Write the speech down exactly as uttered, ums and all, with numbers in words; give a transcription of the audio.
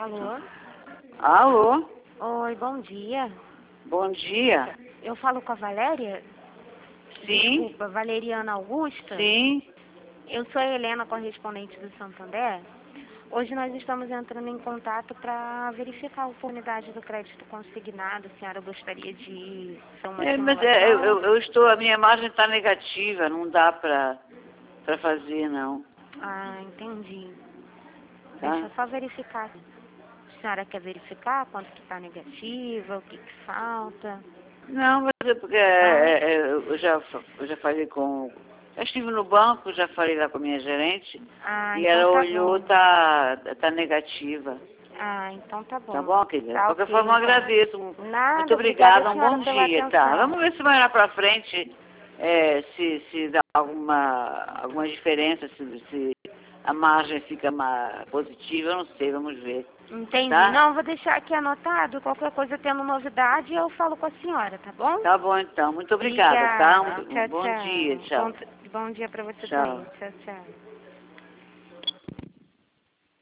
Alô? Alô? Oi, bom dia. Bom dia. Eu falo com a Valéria? Sim. Desculpa, Valeriana Augusta? Sim. Eu sou a Helena, correspondente do Santander. Hoje nós estamos entrando em contato para verificar a oportunidade do crédito consignado. A senhora gostaria de ser uma É, mas simulação? é, eu, eu- eu estou, a minha margem está negativa, não dá para para fazer não. Ah, entendi. Tá? Deixa eu só verificar. A senhora quer verificar quanto que está negativa, o que, que falta? Não, mas é porque é, é, é, eu já fa- eu já falei com, eu estive no banco, já falei lá com a minha gerente Ah, e então ela tá olhou, bom. tá tá negativa. Ah, então tá bom. Tá bom, querida? De Tá qualquer ok, forma, eu então. agradeço. Nada, Muito obrigada obrigada, a um senhora bom pela dia, tá? atenção. Vamos ver se mais lá pra frente, é, se, se dá alguma, alguma diferença, se, se a margem fica mais positiva, eu não sei, vamos ver. Entendi. Tá? Não, vou deixar aqui anotado. Qualquer coisa tendo novidade, eu falo com a senhora, tá bom? Tá bom, então. Muito obrigada, tá? Obrigada. Um, um Tchau, bom tchau. dia, tchau. Bom, bom dia pra você Tchau. também. Tchau, tchau.